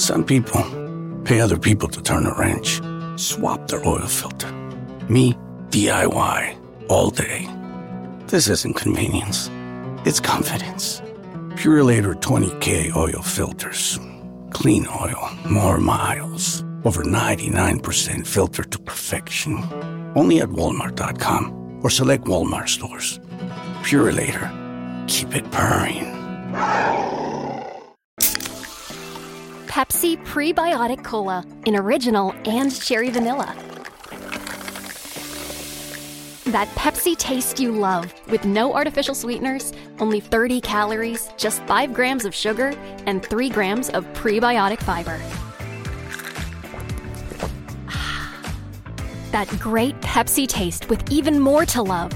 Some people pay other people to turn a wrench, swap their oil filter. Me, DIY, all day. This isn't convenience. It's confidence. Purelator 20K oil filters. Clean oil, more miles. Over 99% filtered to perfection. Only at Walmart.com or select Walmart stores. Purelator. Keep it purring. Pepsi Prebiotic Cola in original and cherry vanilla. That Pepsi taste you love, with no artificial sweeteners, only 30 calories, just 5 grams of sugar, and 3 grams of prebiotic fiber. That great Pepsi taste with even more to love.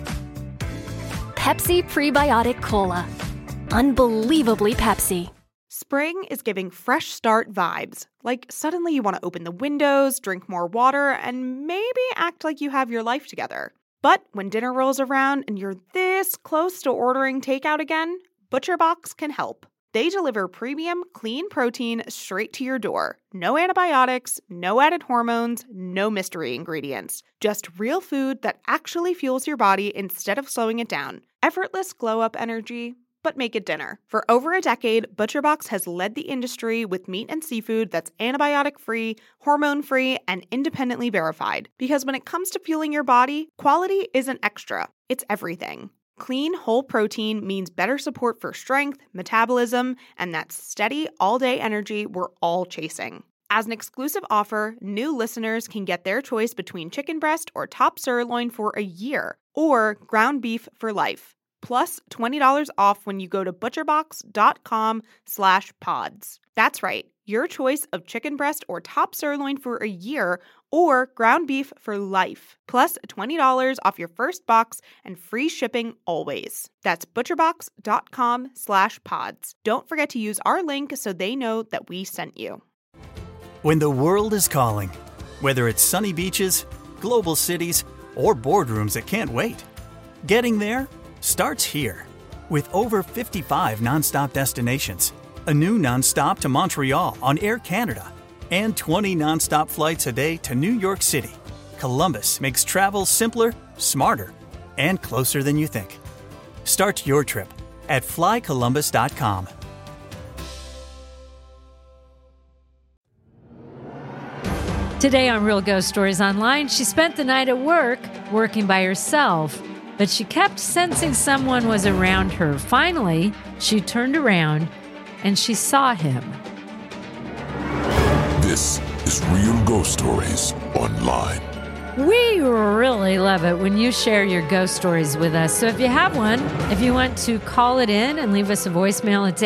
Pepsi Prebiotic Cola. Unbelievably Pepsi. Spring is giving fresh start vibes. Like suddenly you want to open the windows, drink more water, and maybe act like you have your life together. But when dinner rolls around and you're this close to ordering takeout again, ButcherBox can help. They deliver premium, clean protein straight to your door. No antibiotics, no added hormones, no mystery ingredients. Just real food that actually fuels your body instead of slowing it down. Effortless glow-up energy, but make it dinner. For over a decade, ButcherBox has led the industry with meat and seafood that's antibiotic-free, hormone-free, and independently verified. Because when it comes to fueling your body, quality isn't extra, it's everything. Clean, whole protein means better support for strength, metabolism, and that steady, all-day energy we're all chasing. As an exclusive offer, new listeners can get their choice between chicken breast or top sirloin for a year, or ground beef for life. Plus $20 off when you go to butcherbox.com/pods. That's right, your choice of chicken breast or top sirloin for a year or ground beef for life. Plus $20 off your first box and free shipping always. That's butcherbox.com/pods. Don't forget to use our link so they know that we sent you. When the world is calling, whether it's sunny beaches, global cities, or boardrooms that can't wait, getting there starts here. With over 55 nonstop destinations, a new nonstop to Montreal on Air Canada, and 20 nonstop flights a day to New York City, Columbus makes travel simpler, smarter, and closer than you think. Start your trip at flycolumbus.com. Today on Real Ghost Stories Online, she spent the night at work, working by herself, but she kept sensing someone was around her. Finally, she turned around and she saw him. This is Real Ghost Stories Online. We really love it when you share your ghost stories with us. So if you have one, if you want to call it in and leave us a voicemail, it's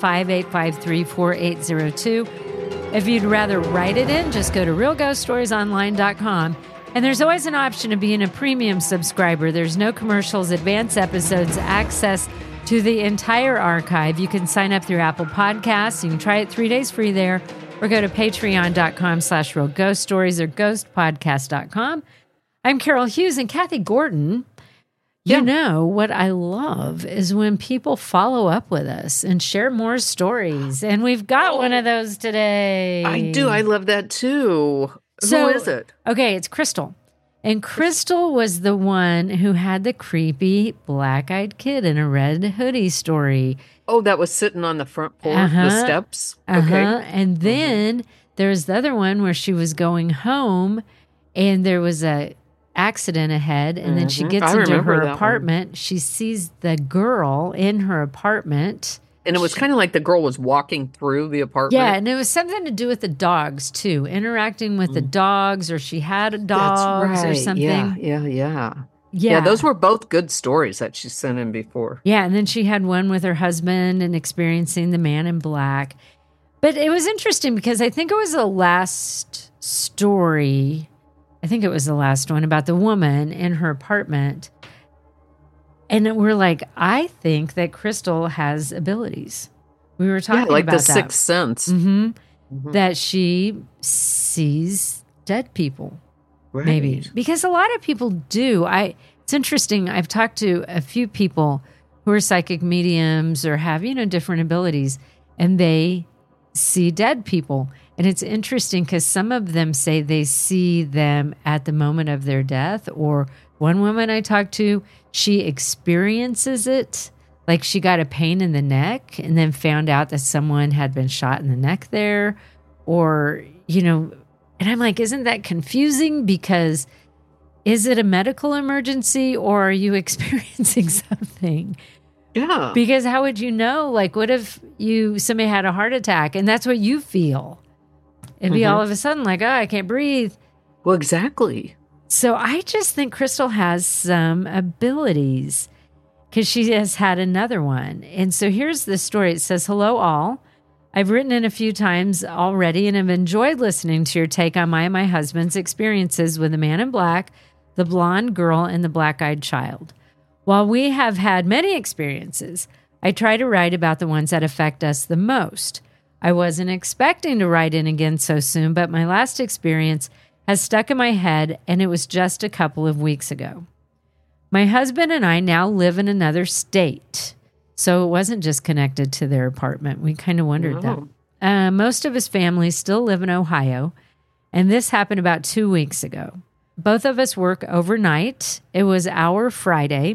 855-853-4802. If you'd rather write it in, just go to realghoststoriesonline.com. And there's always an option of being a premium subscriber. There's no commercials, advanced episodes, access to the entire archive. You can sign up through Apple Podcasts. You can try it 3 days free there, or go to patreon.com/realghoststories or ghostpodcast.com. I'm Carol Hughes, and Kathy Gordon. You know, what I love is when people follow up with us and share more stories. And we've got one of those today. I do. I love that too. So, who is it? Okay, it's Crystal. And Crystal was the one who had the creepy black-eyed kid in a red hoodie story. Oh, that was sitting on the front porch, the steps? Okay. And then there's the other one where she was going home and there was a accident ahead, and then she gets into her apartment. She sees the girl in her apartment. And it was kind of like the girl was walking through the apartment. Yeah, and it was something to do with the dogs, too. Interacting with the dogs, or she had dogs or something. Yeah, those were both good stories that she sent in before. Yeah, and then she had one with her husband and experiencing the man in black. But it was interesting because I think it was the last story. I think it was the last one about the woman in her apartment. And we're like, I think that Crystal has abilities. We were talking about like the sixth sense. That she sees dead people. Right. Maybe. Because a lot of people do. It's interesting. I've talked to a few people who are psychic mediums or have, different abilities, and they see dead people. And it's interesting because some of them say they see them at the moment of their death. Or one woman I talked to, she experiences it. Like she got a pain in the neck and then found out that someone had been shot in the neck there. Or, and I'm like, isn't that confusing? Because is it a medical emergency or are you experiencing something? Yeah. Because how would you know? Like, what if somebody had a heart attack and that's what you feel? It'd be all of a sudden like, I can't breathe. Well, exactly. So I just think Crystal has some abilities because she has had another one. And so here's the story. It says, hello, all. I've written in a few times already and have enjoyed listening to your take on my and my husband's experiences with the man in black, the blonde girl, and the black-eyed child. While we have had many experiences, I try to write about the ones that affect us the most. I wasn't expecting to write in again so soon, but my last experience has stuck in my head, and it was just a couple of weeks ago. My husband and I now live in another state, so it wasn't just connected to their apartment. We kind of wondered that. Most of his family still live in Ohio, and this happened about 2 weeks ago. Both of us work overnight. It was our Friday.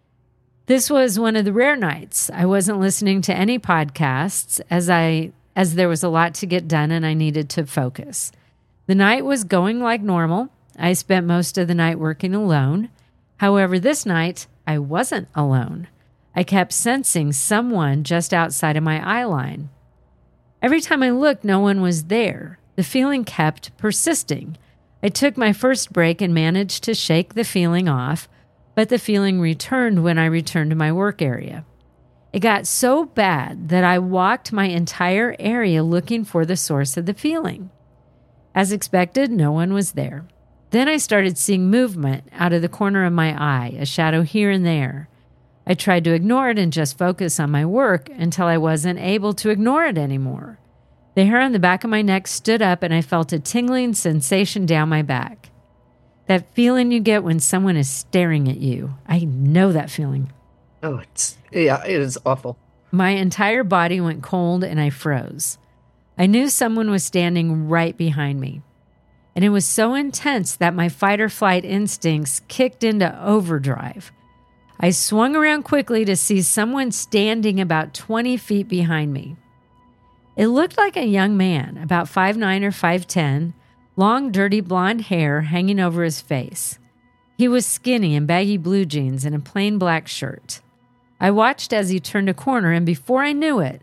This was one of the rare nights I wasn't listening to any podcasts as there was a lot to get done and I needed to focus. The night was going like normal. I spent most of the night working alone. However, this night, I wasn't alone. I kept sensing someone just outside of my eye line. Every time I looked, no one was there. The feeling kept persisting. I took my first break and managed to shake the feeling off, but the feeling returned when I returned to my work area. It got so bad that I walked my entire area looking for the source of the feeling. As expected, no one was there. Then I started seeing movement out of the corner of my eye, a shadow here and there. I tried to ignore it and just focus on my work until I wasn't able to ignore it anymore. The hair on the back of my neck stood up and I felt a tingling sensation down my back. That feeling you get when someone is staring at you. I know that feeling. Oh, it is awful. My entire body went cold and I froze. I knew someone was standing right behind me. And it was so intense that my fight or flight instincts kicked into overdrive. I swung around quickly to see someone standing about 20 feet behind me. It looked like a young man, about 5'9" or 5'10", long, dirty blonde hair hanging over his face. He was skinny in baggy blue jeans and a plain black shirt. I watched as he turned a corner, and before I knew it,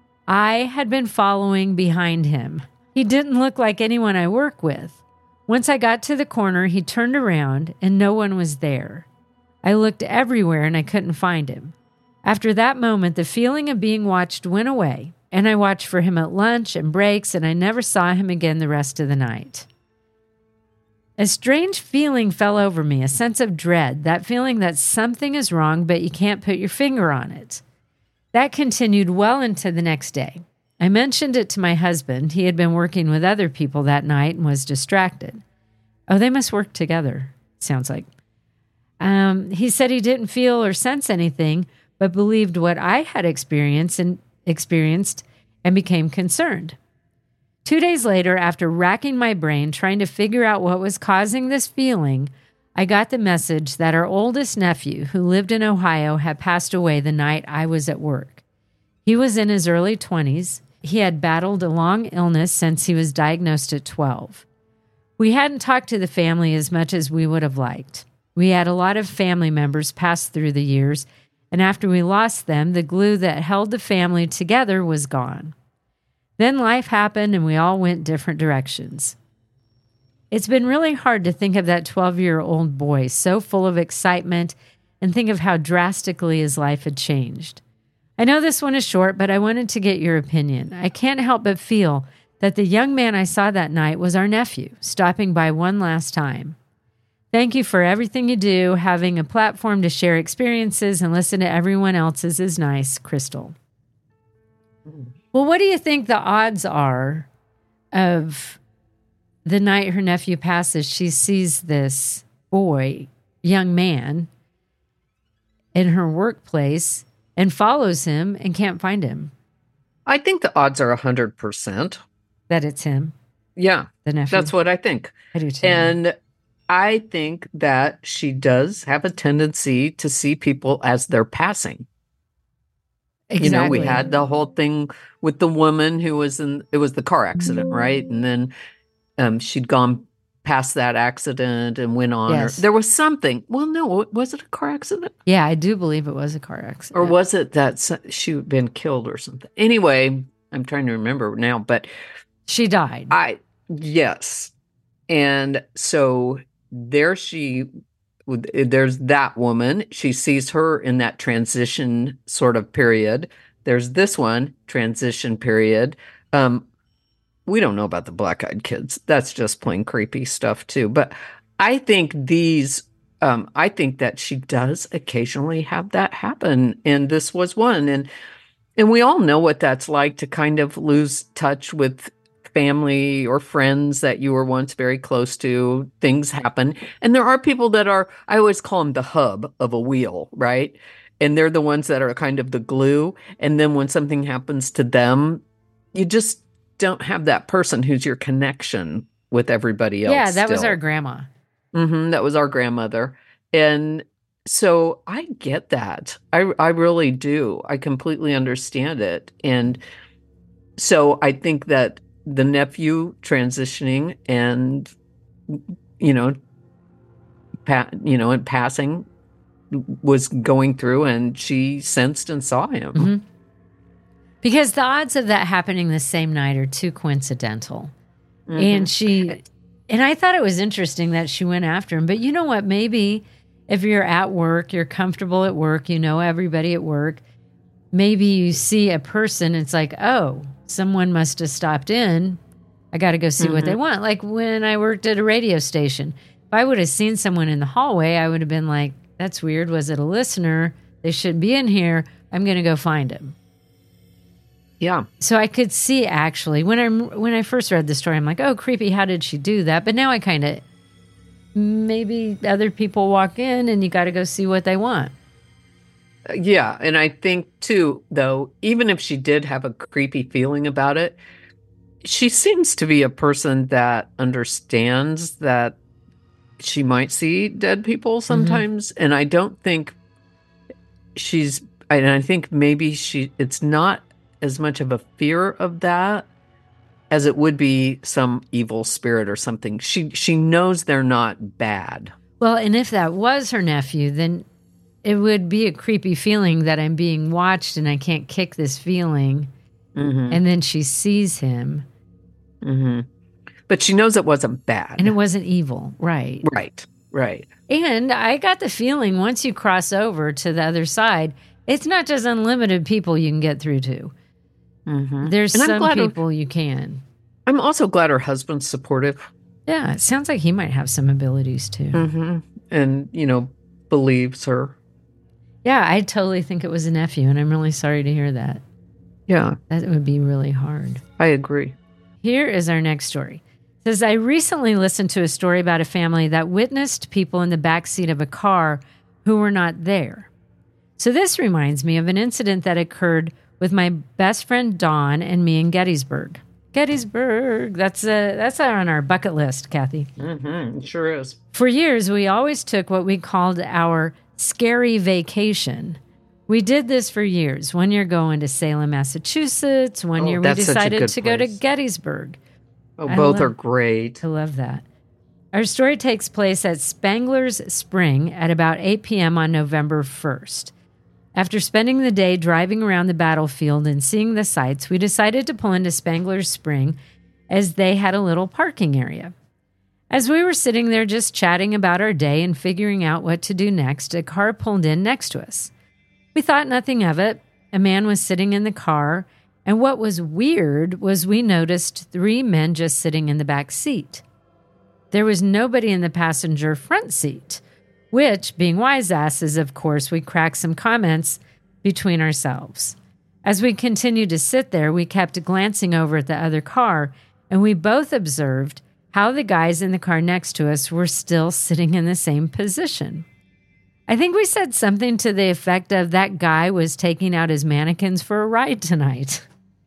I had been following behind him. He didn't look like anyone I work with. Once I got to the corner, he turned around and no one was there. I looked everywhere and I couldn't find him. After that moment, the feeling of being watched went away, and I watched for him at lunch and breaks, and I never saw him again the rest of the night. A strange feeling fell over me, a sense of dread, that feeling that something is wrong, but you can't put your finger on it. That continued well into the next day. I mentioned it to my husband. He had been working with other people that night and was distracted. Oh, they must work together, sounds like. He said he didn't feel or sense anything, but believed what I had experienced and became concerned. 2 days later, after racking my brain trying to figure out what was causing this feeling, I got the message that our oldest nephew, who lived in Ohio, had passed away the night I was at work. He was in his early 20s. He had battled a long illness since he was diagnosed at 12. We hadn't talked to the family as much as we would have liked. We had a lot of family members pass through the years, and after we lost them, the glue that held the family together was gone. Then life happened and we all went different directions. It's been really hard to think of that 12-year-old boy so full of excitement and think of how drastically his life had changed. I know this one is short, but I wanted to get your opinion. I can't help but feel that the young man I saw that night was our nephew, stopping by one last time. Thank you for everything you do. Having a platform to share experiences and listen to everyone else's is nice, Crystal. Well, what do you think the odds are of the night her nephew passes, she sees this boy, young man, in her workplace and follows him and can't find him? I think the odds are 100%. That it's him? Yeah. The nephew? That's what I think. I do too. And I think that she does have a tendency to see people as they're passing. Exactly. We had the whole thing with the woman who was it was the car accident, right? And then she'd gone past that accident and went on. Yes. There was something. Well, no, was it a car accident? Yeah, I do believe it was a car accident. Or was it that she had been killed or something? Anyway, I'm trying to remember now, but she died. Yes. And so there's that woman. She sees her in that transition sort of period. There's this one, transition period. We don't know about the black-eyed kids. That's just plain creepy stuff too. But I think I think that she does occasionally have that happen. And this was one. And we all know what that's like to kind of lose touch with family or friends that you were once very close to. Things happen. And there are people that I always call them the hub of a wheel, right? And they're the ones that are kind of the glue. And then when something happens to them, you just don't have that person who's your connection with everybody else. Yeah, that was our grandma. That was our grandmother. And so I get that. I really do. I completely understand it. And so I think that the nephew transitioning and, in passing was going through and she sensed and saw him. Mm-hmm. Because the odds of that happening the same night are too coincidental. Mm-hmm. And I thought it was interesting that she went after him. But you know what? Maybe if you're at work, you're comfortable at work, you know everybody at work, maybe you see a person, it's like, oh, someone must have stopped in. I got to go see what they want. Like when I worked at a radio station, if I would have seen someone in the hallway, I would have been like, that's weird. Was it a listener? They shouldn't be in here. I'm going to go find him. Yeah. So I could see actually when I first read the story, I'm like, oh, creepy. How did she do that? But now I kind of, maybe other people walk in and you got to go see what they want. Yeah. And I think too, though, even if she did have a creepy feeling about it, she seems to be a person that understands that she might see dead people sometimes. And I don't think I think maybe it's not as much of a fear of that as it would be some evil spirit or something. She knows they're not bad. Well, and if that was her nephew, then it would be a creepy feeling that I'm being watched and I can't kick this feeling. Mm-hmm. And then she sees him. Mm-hmm. But she knows it wasn't bad. And it wasn't evil. Right. Right. And I got the feeling once you cross over to the other side, it's not just unlimited people you can get through to. Mm-hmm. There's some people you can. I'm also glad her husband's supportive. Yeah, it sounds like he might have some abilities too. Mm-hmm. And, believes her. Yeah, I totally think it was a nephew, and I'm really sorry to hear that. Yeah. That would be really hard. I agree. Here is our next story. It says, I recently listened to a story about a family that witnessed people in the backseat of a car who were not there. So this reminds me of an incident that occurred with my best friend Dawn and me in Gettysburg. Gettysburg, that's on our bucket list, Kathy. Mm-hmm, it sure is. For years, we always took what we called our scary vacation. We did this for years. One year going to Salem, Massachusetts. One year we decided to go to Gettysburg. Oh, both are great. I love that. Our story takes place at Spangler's Spring at about 8 p.m. on November 1st. After spending the day driving around the battlefield and seeing the sights, we decided to pull into Spangler's Spring as they had a little parking area. As we were sitting there just chatting about our day and figuring out what to do next, a car pulled in next to us. We thought nothing of it. A man was sitting in the car, and what was weird was we noticed 3 men just sitting in the back seat. There was nobody in the passenger front seat, which, being wise asses, of course, we cracked some comments between ourselves. As we continued to sit there, we kept glancing over at the other car, and we both observed how the guys in the car next to us were still sitting in the same position. I think we said something to the effect of that guy was taking out his mannequins for a ride tonight.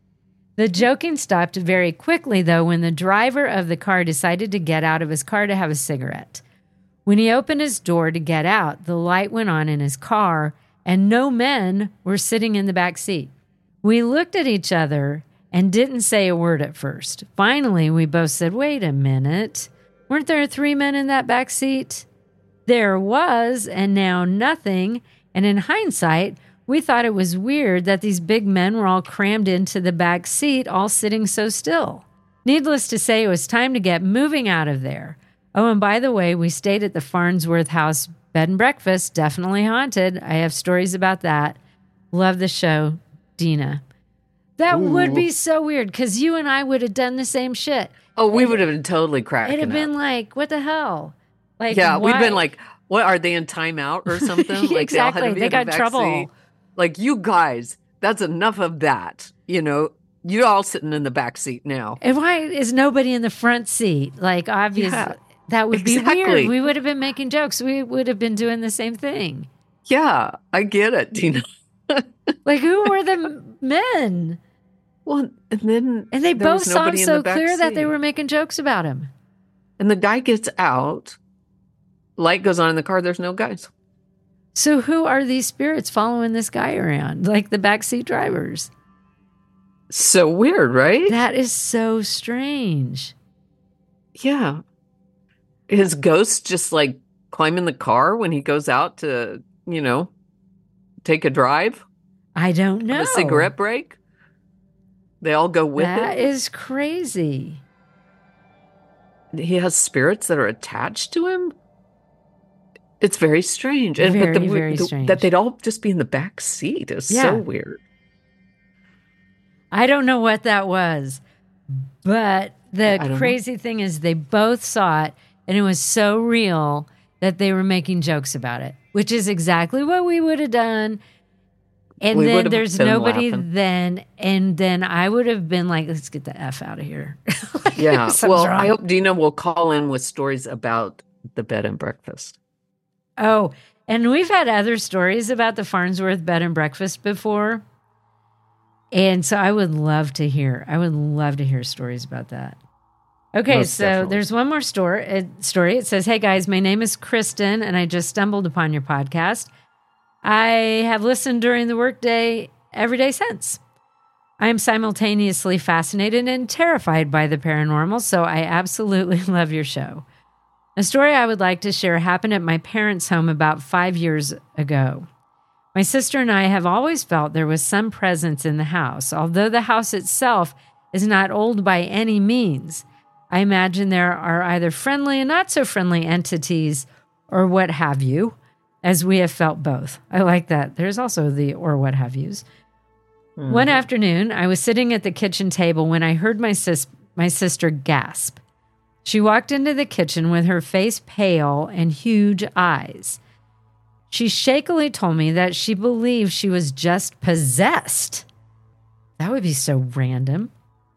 The joking stopped very quickly, though, when the driver of the car decided to get out of his car to have a cigarette. When he opened his door to get out, the light went on in his car, and no men were sitting in the back seat. We looked at each other and didn't say a word at first. Finally, we both said, "Wait a minute. Weren't there 3 men in that back seat?" There was, and now nothing. And in hindsight, we thought it was weird that these big men were all crammed into the back seat, all sitting so still. Needless to say, it was time to get moving out of there. Oh, and by the way, we stayed at the Farnsworth House bed and breakfast, definitely haunted. I have stories about that. Love the show, Dina. That would be so weird because you and I would have done the same shit. Oh, we would have been totally cracking It'd have been up. like, what the hell? Like, Yeah, why? we'd been like, what, are they in timeout or something? Like Exactly. They got in trouble. Seat. Like, you guys, that's enough of that. You know, you're all sitting in the back seat now. And why is nobody in the front seat? Like, obviously, that would be weird. We would have been making jokes. We would have been doing the same thing. Yeah, I get it, Dina. Like, who were the men? Well, and they both saw him so clear that they were making jokes about him. And the guy gets out, light goes on in the car, there's no guys. So who are these spirits following this guy around? Like the backseat drivers. So weird, right? That is so strange. Yeah. His ghost just like climbing the car when he goes out to, you know, take a drive? I don't know. A cigarette break? They all go with it? That is crazy. He has spirits that are attached to him? It's very strange. And Very strange. That they'd all just be in the back seat is so weird. I don't know what that was, but the crazy thing is they both saw it, and it was so real that they were making jokes about it, which is exactly what we would have done. And then there's nobody then, and then I would have been like, let's get the F out of here. Like, yeah. Well, wrong. I hope Dina will call in with stories about the bed and breakfast. Oh, and we've had other stories about the Farnsworth bed and breakfast before. And so I would love to hear. I would love to hear stories about that. Okay, Most so definitely. there's one more story. It says, "Hey guys, my name is Kristen, and I just stumbled upon your podcast. I have listened during the workday every day since. I am simultaneously fascinated and terrified by the paranormal, so I absolutely love your show. A story I would like to share happened at my parents' home about 5 years ago. My sister and I have always felt there was some presence in the house, although the house itself is not old by any means. I imagine there are either friendly and not so friendly entities or what have you, as we have felt both." I like that. There's also the or what have yous. Mm-hmm. One afternoon, I was sitting at the kitchen table when I heard my sister gasp. She walked into the kitchen with her face pale and huge eyes. She shakily told me that she believed she was just possessed. That would be so random.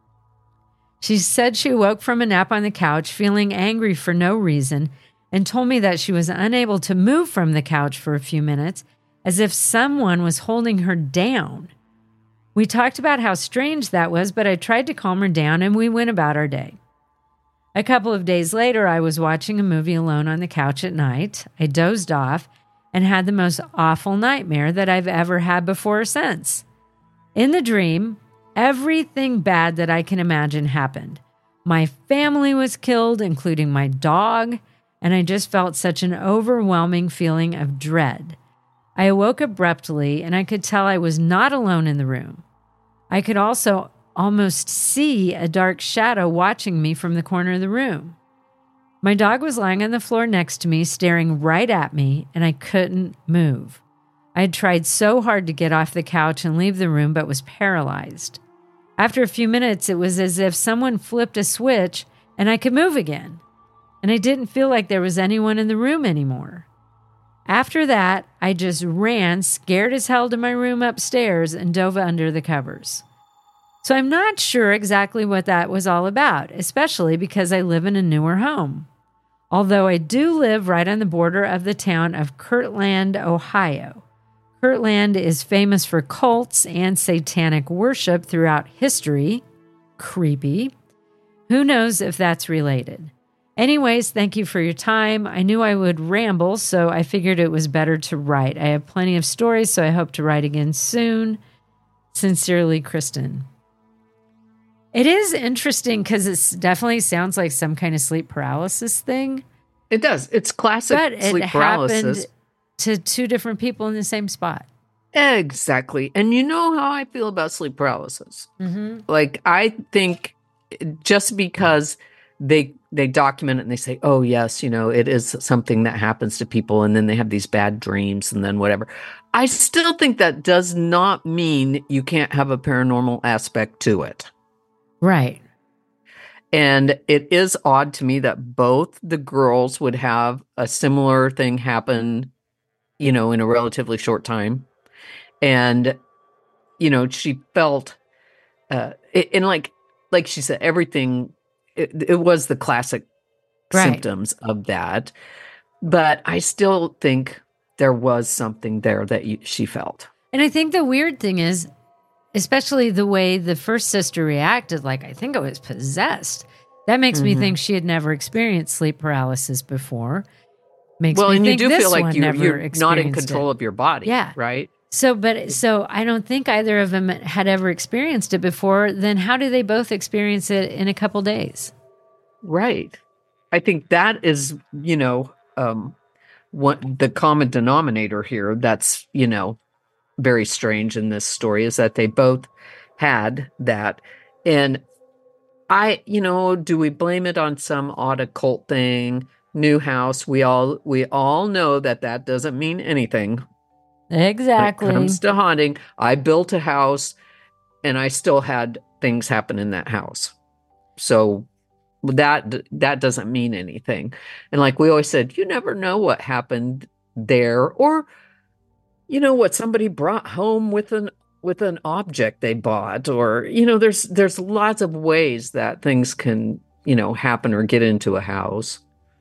She said she woke from a nap on the couch feeling angry for no reason and told me that she was unable to move from the couch for a few minutes, as if someone was holding her down. We talked about how strange that was, but I tried to calm her down and we went about our day. A couple of days later, I was watching a movie alone on the couch at night. I dozed off and had the most awful nightmare that I've ever had before or since. In the dream, everything bad that I can imagine happened. My family was killed, including my dog, and I just felt such an overwhelming feeling of dread. I awoke abruptly, and I could tell I was not alone in the room. I could also almost see a dark shadow watching me from the corner of the room. My dog was lying on the floor next to me, staring right at me, and I couldn't move. I had tried so hard to get off the couch and leave the room, but was paralyzed. After a few minutes, it was as if someone flipped a switch and I could move again. And I didn't feel like there was anyone in the room anymore. After that, I just ran, scared as hell, to my room upstairs and dove under the covers. So I'm not sure exactly what that was all about, especially because I live in a newer home. Although I do live right on the border of the town of Kirtland, Ohio. Kirtland is famous for cults and satanic worship throughout history. Creepy. Who knows if that's related? Anyways, thank you for your time. I knew I would ramble, so I figured it was better to write. I have plenty of stories, so I hope to write again soon. Sincerely, Kristen. It is interesting because it definitely sounds like some kind of sleep paralysis thing. It does. It's classic But sleep it paralysis. happened to two different people in the same spot. Exactly. And you know how I feel about sleep paralysis. Mm-hmm. Like, I think just because they document it and they say, oh, yes, you know, it is something that happens to people and then they have these bad dreams and then whatever. I still think that does not mean you can't have a paranormal aspect to it. Right. And it is odd to me that both the girls would have a similar thing happen, you know, in a relatively short time. And, you know, she felt, and like she said, everything, it was the classic symptoms of that. But I still think there was something there that she felt. And I think the weird thing is, especially the way the first sister reacted, like, I think I was possessed. That makes me think she had never experienced sleep paralysis before. Makes me and think you do this feel like one you're never not in experienced control it. of your body, Yeah. right? So I don't think either of them had ever experienced it before. Then how do they both experience it in a couple days? Right. I think that is, you know, what the common denominator here that's, you know, very strange in this story is that they both had that. And you know, do we blame it on some odd occult thing? New house. We all know that doesn't mean anything. Exactly. When it comes to haunting, I built a house and I still had things happen in that house. So that doesn't mean anything. And like we always said, you never know what happened there, or you know what somebody brought home with an object they bought, or you know, there's lots of ways that things can, you know, happen or get into a house.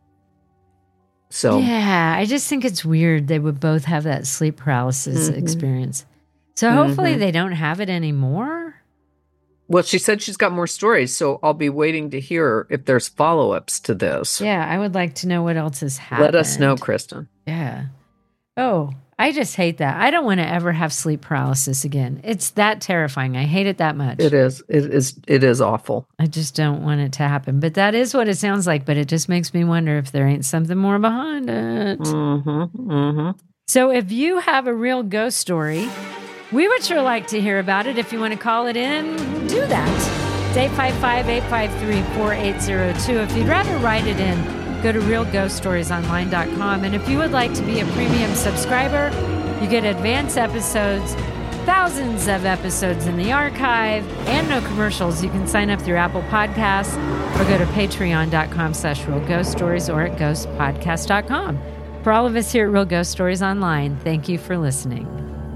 So yeah, I just think it's weird they would both have that sleep paralysis experience. So hopefully they don't have it anymore. Well, she said she's got more stories, so I'll be waiting to hear if there's follow-ups to this. Yeah, I would like to know what else has happened. Let us know, Kristen. Yeah. Oh, I just hate that. I don't want to ever have sleep paralysis again. It's that terrifying. I hate it that much. It is. It is awful. I just don't want it to happen. But that is what it sounds like. But it just makes me wonder if there ain't something more behind it. So if you have a real ghost story, we would sure like to hear about it. If you want to call it in, do that. It's 855-853-4802. If you'd rather write it in, go to realghoststoriesonline.com. And if you would like to be a premium subscriber, you get advanced episodes, thousands of episodes in the archive, and no commercials. You can sign up through Apple Podcasts or go to patreon.com/realghoststories or at ghostpodcast.com. For all of us here at Real Ghost Stories Online, thank you for listening.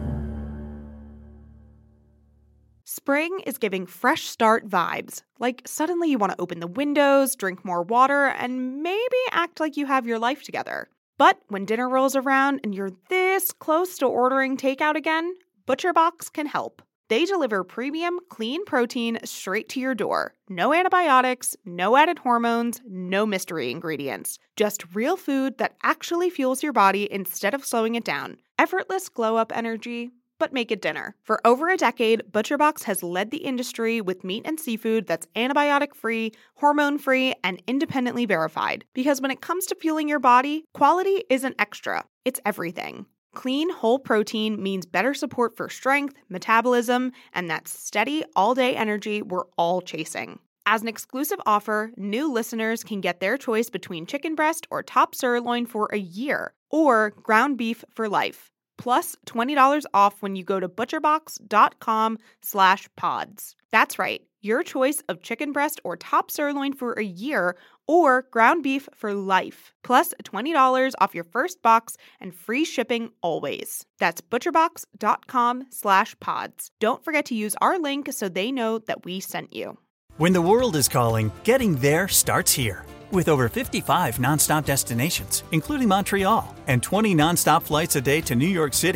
Spring is giving fresh start vibes. Like suddenly you want to open the windows, drink more water, and maybe act like you have your life together. But when dinner rolls around and you're this close to ordering takeout again, ButcherBox can help. They deliver premium, clean protein straight to your door. No antibiotics, no added hormones, no mystery ingredients. Just real food that actually fuels your body instead of slowing it down. Effortless glow-up energy, but make it dinner. For over a decade, ButcherBox has led the industry with meat and seafood that's antibiotic-free, hormone-free, and independently verified. Because when it comes to fueling your body, quality isn't extra, it's everything. Clean, whole protein means better support for strength, metabolism, and that steady, all-day energy we're all chasing. As an exclusive offer, new listeners can get their choice between chicken breast or top sirloin for a year, or ground beef for life. Plus $20 off when you go to butcherbox.com/pods. That's right, your choice of chicken breast or top sirloin for a year or ground beef for life. Plus $20 off your first box and free shipping always. That's butcherbox.com/pods. Don't forget to use our link so they know that we sent you. When the world is calling, getting there starts here. With over 55 nonstop destinations, including Montreal, and 20 nonstop flights a day to New York City.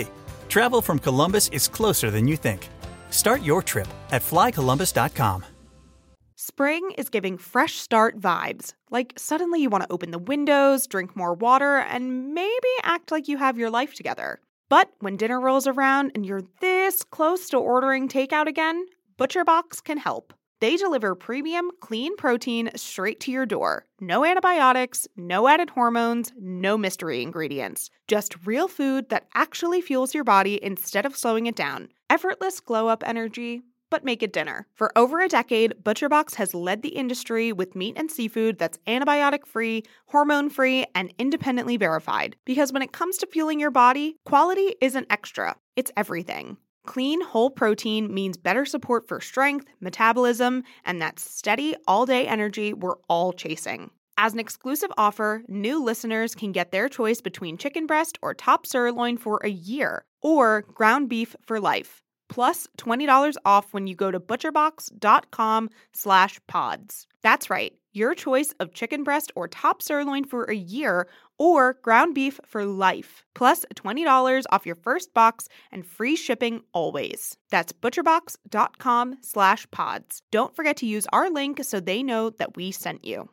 Travel from Columbus is closer than you think. Start your trip at flycolumbus.com. Spring is giving fresh start vibes. Like suddenly you want to open the windows, drink more water, and maybe act like you have your life together. But when dinner rolls around and you're this close to ordering takeout again, ButcherBox can help. They deliver premium, clean protein straight to your door. No antibiotics, no added hormones, no mystery ingredients. Just real food that actually fuels your body instead of slowing it down. Effortless glow-up energy, but make it dinner. For over a decade, ButcherBox has led the industry with meat and seafood that's antibiotic-free, hormone-free, and independently verified. Because when it comes to fueling your body, quality isn't extra, it's everything. Clean, whole protein means better support for strength, metabolism, and that steady, all-day energy we're all chasing. As an exclusive offer, new listeners can get their choice between chicken breast or top sirloin for a year, or ground beef for life. Plus $20 off when you go to butcherbox.com/pods. That's right, your choice of chicken breast or top sirloin for a year or ground beef for life. Plus $20 off your first box and free shipping always. That's butcherbox.com/pods. Don't forget to use our link so they know that we sent you.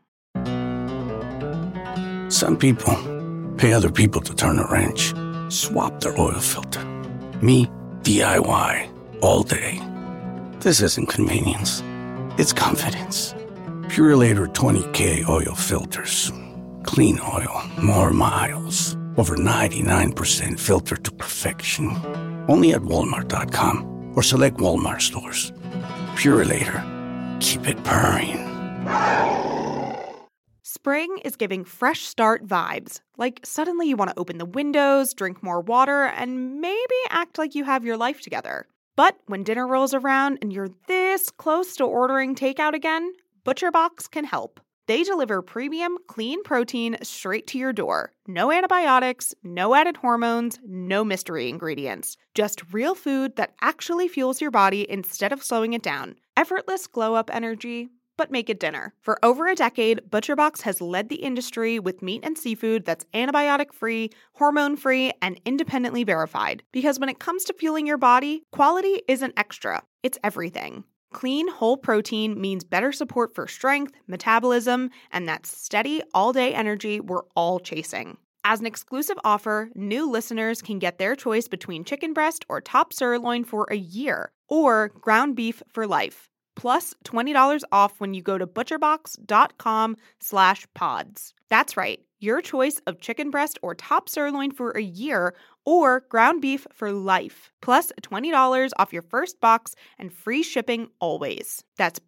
Some people pay other people to turn a wrench, swap their oil filter. Me, DIY, all day. This isn't convenience. It's confidence. Purelator 20K oil filters. Clean oil, more miles. Over 99% filter to perfection. Only at Walmart.com or select Walmart stores. Purelator. Keep it purring. Spring is giving fresh start vibes. Like suddenly you want to open the windows, drink more water, and maybe act like you have your life together. But when dinner rolls around and you're this close to ordering takeout again, ButcherBox can help. They deliver premium, clean protein straight to your door. No antibiotics, no added hormones, no mystery ingredients. Just real food that actually fuels your body instead of slowing it down. Effortless glow-up energy, but make it dinner. For over a decade, ButcherBox has led the industry with meat and seafood that's antibiotic-free, hormone-free, and independently verified. Because when it comes to fueling your body, quality isn't extra, it's everything. Clean, whole protein means better support for strength, metabolism, and that steady, all-day energy we're all chasing. As an exclusive offer, new listeners can get their choice between chicken breast or top sirloin for a year, or ground beef for life. Plus $20 off when you go to butcherbox.com/pods. That's right, your choice of chicken breast or top sirloin for a year or ground beef for life. Plus $20 off your first box and free shipping always. That's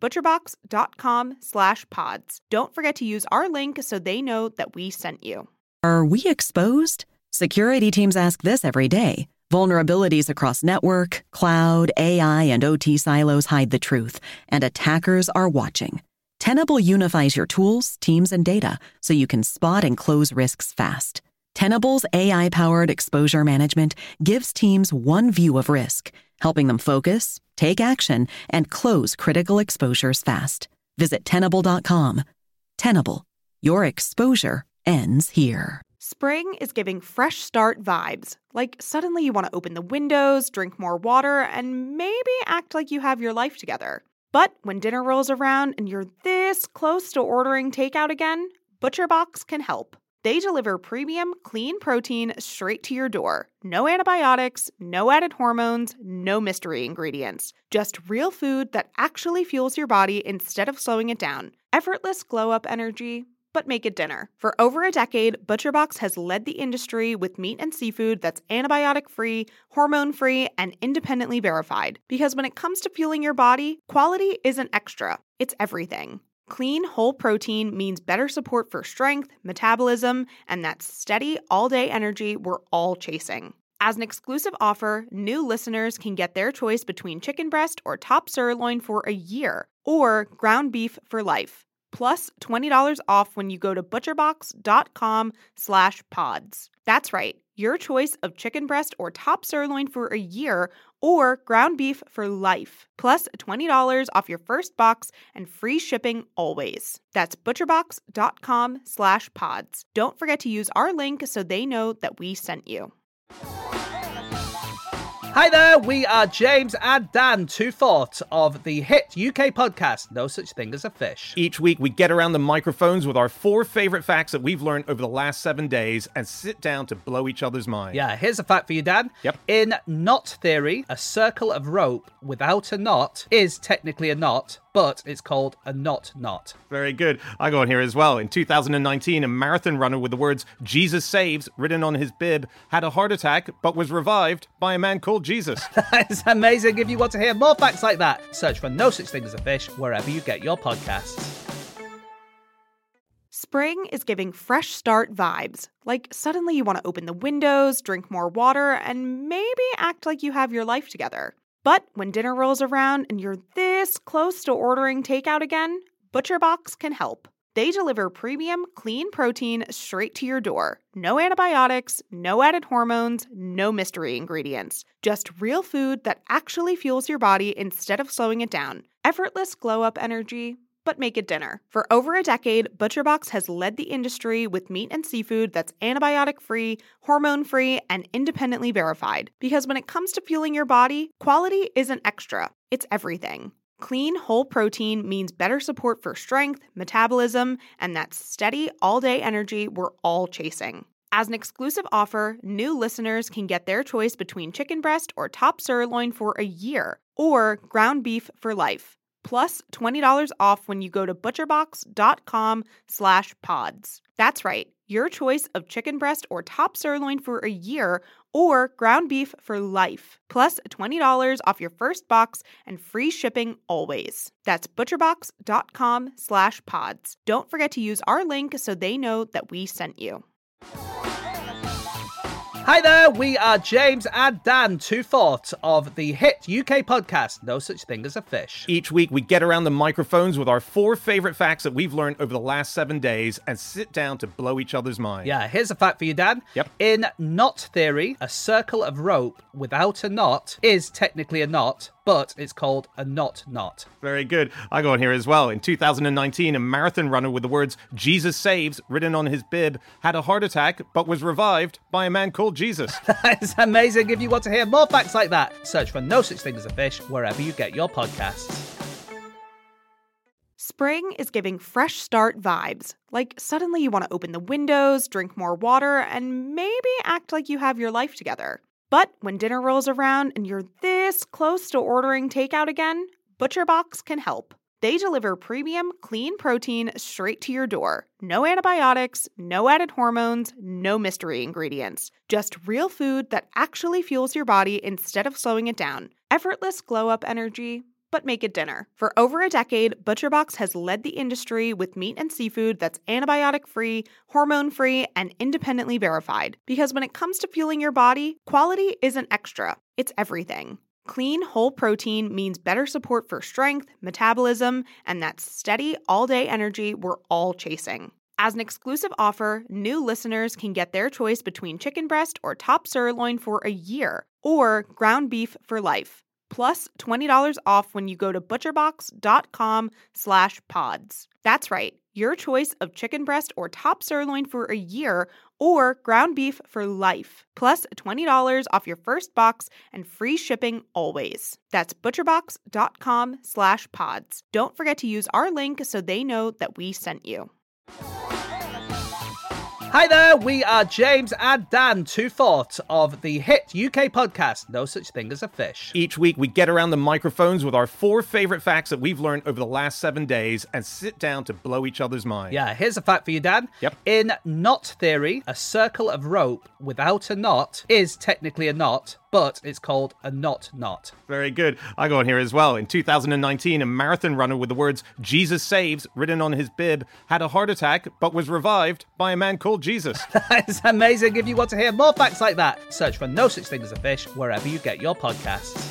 butcherbox.com/pods. Don't forget to use our link so they know that we sent you. Are we exposed? Security teams ask this every day. Vulnerabilities across network, cloud, AI, and OT silos hide the truth, and attackers are watching. Tenable unifies your tools, teams, and data so you can spot and close risks fast. Tenable's AI-powered exposure management gives teams one view of risk, helping them focus, take action, and close critical exposures fast. Visit Tenable.com. Tenable. Your exposure ends here. Spring is giving fresh start vibes. Like suddenly you want to open the windows, drink more water, and maybe act like you have your life together. But when dinner rolls around and you're this close to ordering takeout again, ButcherBox can help. They deliver premium, clean protein straight to your door. No antibiotics, no added hormones, no mystery ingredients. Just real food that actually fuels your body instead of slowing it down. Effortless glow-up energy, but make it dinner. For over a decade, ButcherBox has led the industry with meat and seafood that's antibiotic-free, hormone-free, and independently verified. Because when it comes to fueling your body, quality isn't extra, it's everything. Clean, whole protein means better support for strength, metabolism, and that steady, all-day energy we're all chasing. As an exclusive offer, new listeners can get their choice between chicken breast or top sirloin for a year, or ground beef for life. Plus $20 off when you go to butcherbox.com/pods. That's right, your choice of chicken breast or top sirloin for a year or ground beef for life. Plus $20 off your first box and free shipping always. That's butcherbox.com/pods. Don't forget to use our link so they know that we sent you. Hi there, we are James and Dan, two-fourths of the hit UK podcast, No Such Thing as a Fish. Each week we get around the microphones with our 4 favorite facts that we've learned over the last 7 days and sit down to blow each other's minds. Yeah, here's a fact for you, Dan. Yep. In knot theory, a circle of rope without a knot is technically a knot, but it's called a knot. Very good. I got on here as well. In 2019, a marathon runner with the words "Jesus saves" written on his bib had a heart attack but was revived by a man called Jesus. That's amazing. If you want to hear more facts like that, search for No Such Thing as a Fish wherever you get your podcasts. Spring is giving fresh start vibes. Like suddenly you want to open the windows, drink more water, and maybe act like you have your life together. But when dinner rolls around and you're this close to ordering takeout again, ButcherBox can help. They deliver premium, clean protein straight to your door. No antibiotics, no added hormones, no mystery ingredients. Just real food that actually fuels your body instead of slowing it down. Effortless glow-up energy, but make it dinner. For over a decade, ButcherBox has led the industry with meat and seafood that's antibiotic-free, hormone-free, and independently verified. Because when it comes to fueling your body, quality isn't extra, it's everything. Clean, whole protein means better support for strength, metabolism, and that steady, all-day energy we're all chasing. As an exclusive offer, new listeners can get their choice between chicken breast or top sirloin for a year, or ground beef for life. Plus $20 off when you go to butcherbox.com/pods. That's right, your choice of chicken breast or top sirloin for a year or ground beef for life. Plus $20 off your first box and free shipping always. That's butcherbox.com/pods. Don't forget to use our link so they know that we sent you. Hi there, we are James and Dan, two-fourths of the hit UK podcast, No Such Thing as a Fish. Each week we get around the microphones with our 4 favorite facts that we've learned over the last 7 days and sit down to blow each other's minds. Yeah, here's a fact for you, Dan. Yep. In knot theory, a circle of rope without a knot is technically a knot, but it's called a knot. Very good. I got on here as well. In 2019, a marathon runner with the words "Jesus saves" written on his bib had a heart attack but was revived by a man called Jesus. That's amazing. If you want to hear more facts like that, search for No Such Thing as a Fish wherever you get your podcasts. Spring is giving fresh start vibes. Like suddenly you want to open the windows, drink more water, and maybe act like you have your life together. But when dinner rolls around and you're this close to ordering takeout again, ButcherBox can help. They deliver premium, clean protein straight to your door. No antibiotics, no added hormones, no mystery ingredients. Just real food that actually fuels your body instead of slowing it down. Effortless glow-up energy, but make it dinner. For over a decade, ButcherBox has led the industry with meat and seafood that's antibiotic-free, hormone-free, and independently verified. Because when it comes to fueling your body, quality isn't extra, it's everything. Clean, whole protein means better support for strength, metabolism, and that steady, all-day energy we're all chasing. As an exclusive offer, new listeners can get their choice between chicken breast or top sirloin for a year, or ground beef for life. Plus $20 off when you go to butcherbox.com/pods. That's right, your choice of chicken breast or top sirloin for a year or ground beef for life. Plus $20 off your first box and free shipping always. That's butcherbox.com/pods. Don't forget to use our link so they know that we sent you. Hi there, we are James and Dan, two-fourths of the hit UK podcast, No Such Thing as a Fish. Each week we get around the microphones with our 4 favorite facts that we've learned over the last 7 days and sit down to blow each other's minds. Yeah, here's a fact for you, Dan. Yep. In knot theory, a circle of rope without a knot is technically a knot, but it's called a knot. Very good. I got on here as well. In 2019, a marathon runner with the words "Jesus saves" written on his bib had a heart attack but was revived by a man called Jesus. That's amazing. If you want to hear more facts like that, search for No Such Thing as a Fish wherever you get your podcasts.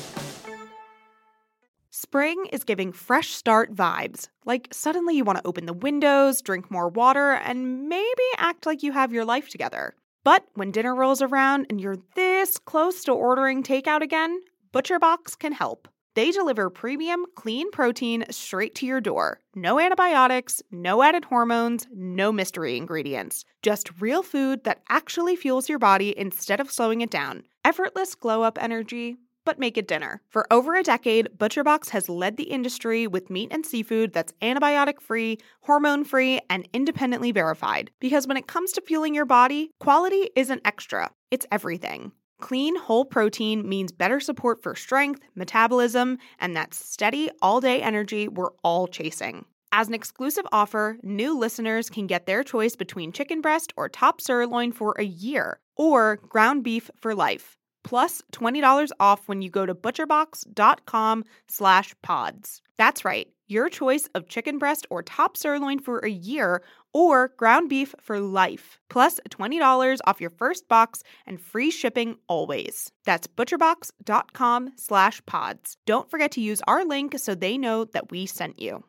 Spring is giving fresh start vibes. Like suddenly you want to open the windows, drink more water, and maybe act like you have your life together. But when dinner rolls around and you're this close to ordering takeout again, ButcherBox can help. They deliver premium, clean protein straight to your door. No antibiotics, no added hormones, no mystery ingredients. Just real food that actually fuels your body instead of slowing it down. Effortless glow-up energy, but make it dinner. For over a decade, ButcherBox has led the industry with meat and seafood that's antibiotic-free, hormone-free, and independently verified. Because when it comes to fueling your body, quality isn't extra, it's everything. Clean, whole protein means better support for strength, metabolism, and that steady, all-day energy we're all chasing. As an exclusive offer, new listeners can get their choice between chicken breast or top sirloin for a year, or ground beef for life. Plus $20 off when you go to butcherbox.com/pods. That's right, your choice of chicken breast or top sirloin for a year, or ground beef for life. Plus $20 off your first box and free shipping always. That's butcherbox.com/pods. Don't forget to use our link so they know that we sent you.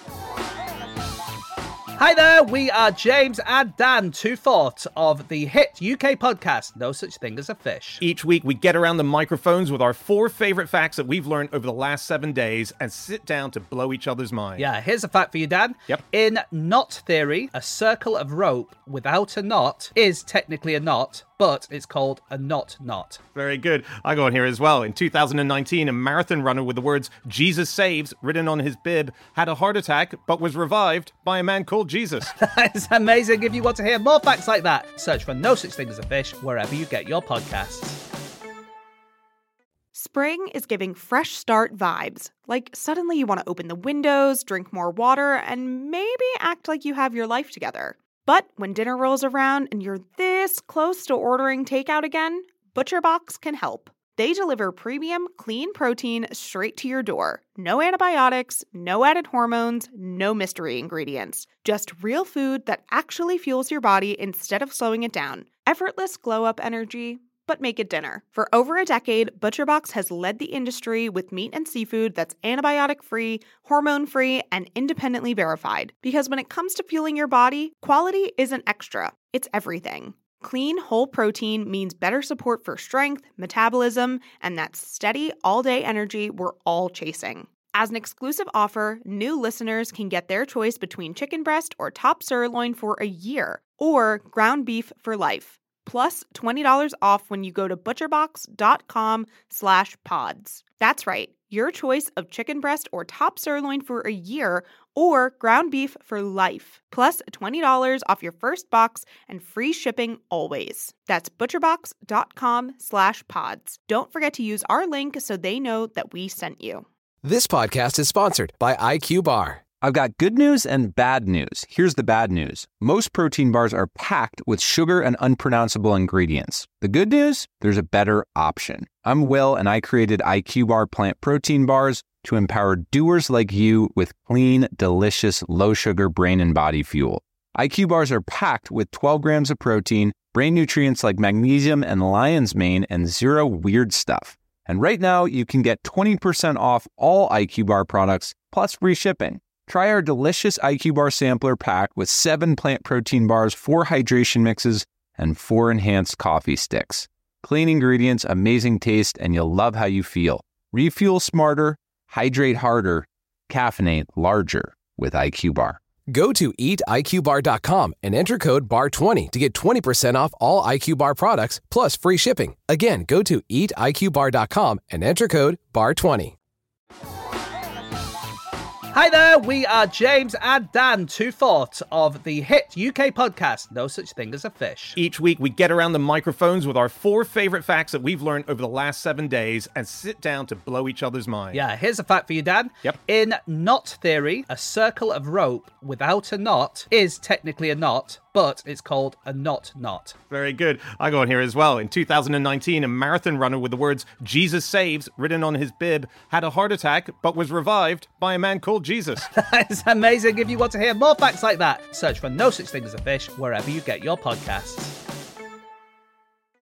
Hi there, we are James and Dan, two-fourths of the hit UK podcast, No Such Thing as a Fish. Each week, we get around the microphones with our 4 favorite facts that we've learned over the last 7 days and sit down to blow each other's mind. Yeah, here's a fact for you, Dan. Yep. In knot theory, a circle of rope without a knot is technically a knot, but it's called a knot. Very good. I go on here as well. In 2019, a marathon runner with the words "Jesus saves" written on his bib had a heart attack but was revived by a man called Jesus. That's amazing. If you want to hear more facts like that, search for No Such Thing as a Fish wherever you get your podcasts. Spring is giving fresh start vibes. Like suddenly you want to open the windows, drink more water, and maybe act like you have your life together. But when dinner rolls around and you're this close to ordering takeout again, ButcherBox can help. They deliver premium, clean protein straight to your door. No antibiotics, no added hormones, no mystery ingredients. Just real food that actually fuels your body instead of slowing it down. Effortless glow-up energy, but make it dinner. For over a decade, ButcherBox has led the industry with meat and seafood that's antibiotic-free, hormone-free, and independently verified. Because when it comes to fueling your body, quality isn't extra, it's everything. Clean, whole protein means better support for strength, metabolism, and that steady, all-day energy we're all chasing. As an exclusive offer, new listeners can get their choice between chicken breast or top sirloin for a year, or ground beef for life. Plus $20 off when you go to butcherbox.com/pods. That's right, your choice of chicken breast or top sirloin for a year, or ground beef for life. Plus $20 off your first box and free shipping always. That's butcherbox.com/pods. Don't forget to use our link so they know that we sent you. This podcast is sponsored by IQ Bar. I've got good news and bad news. Here's the bad news. Most protein bars are packed with sugar and unpronounceable ingredients. The good news? There's a better option. I'm Will, and I created IQ Bar plant protein bars to empower doers like you with clean, delicious, low-sugar brain and body fuel. IQ Bars are packed with 12 grams of protein, brain nutrients like magnesium and lion's mane, and zero weird stuff. And right now, you can get 20% off all IQ Bar products, plus free shipping. Try our delicious IQ Bar sampler pack with 7 plant protein bars, 4 hydration mixes, and 4 enhanced coffee sticks. Clean ingredients, amazing taste, and you'll love how you feel. Refuel smarter, hydrate harder, caffeinate larger with IQ Bar. Go to eatiqbar.com and enter code BAR20 to get 20% off all IQ Bar products plus free shipping. Again, go to eatiqbar.com and enter code BAR20. Hi there, we are James and Dan, two-fourths of the hit UK podcast, No Such Thing as a Fish. Each week, we get around the microphones with our 4 favorite facts that we've learned over the last 7 days and sit down to blow each other's mind. Yeah, here's a fact for you, Dan. Yep. In knot theory, a circle of rope without a knot is technically a knot, but it's called a knot. Very good. I go on here as well. In 2019, a marathon runner with the words "Jesus saves" written on his bib had a heart attack but was revived by a man called Jesus. That's amazing. If you want to hear more facts like that, search for No Such Thing as a Fish wherever you get your podcasts.